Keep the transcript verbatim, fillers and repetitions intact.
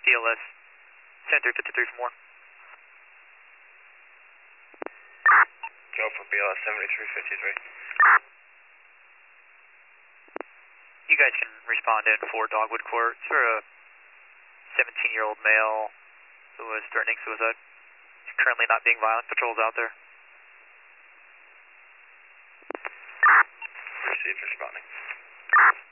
C L S, Center fifty-three for more. Go for B L S seventy-three fifty-three. You guys can respond in for Dogwood Court. It's for a seventeen-year-old male who was threatening suicide. He's currently not being violent. Patrol's out there. Received, responding.